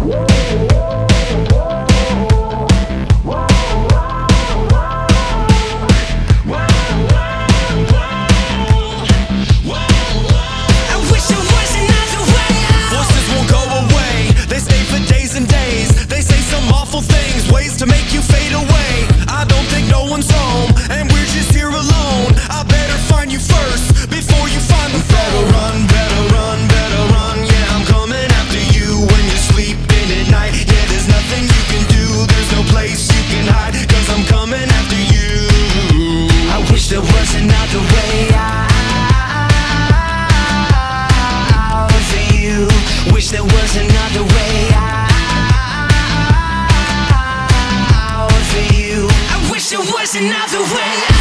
Ways to make you fade away. I don't think no one's home, and we're just here alone. I better find you first before you find the phone. Better run, yeah, I'm coming after you when you're sleeping at night. Yeah, there's nothing you can do, there's no place you can hide, 'cause I'm coming after you. I wish there was another way out for you. Wish there was another way out. There was another way.